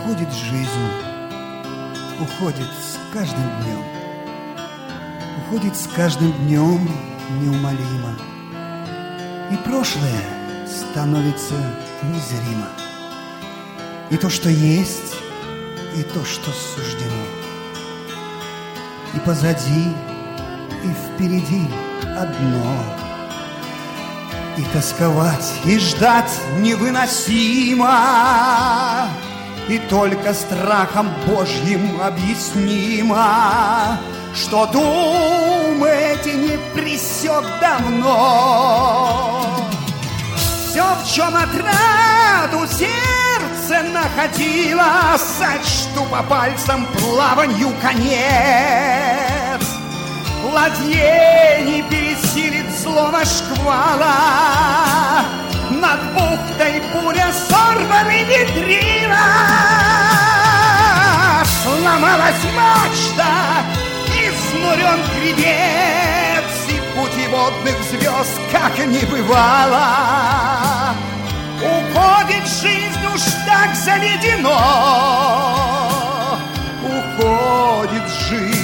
Уходит жизнь, уходит с каждым днем, уходит с каждым днем неумолимо, и прошлое становится незримо. И то, что есть, и то, что суждено, и позади, и впереди одно. И тосковать, и ждать невыносимо, и только страхом Божьим объяснимо, что думы эти не пресек давно. Все, в чем отраду сердце находило, сочту по пальцам плаванью конец. Ладье не пересилит злого шквала, над бухтой буря сорваны ветрила. Сломалась мачта, изнурен гребец, и путеводных звезд как не бывало. Уходит жизнь, уж так заведено, уходит жизнь.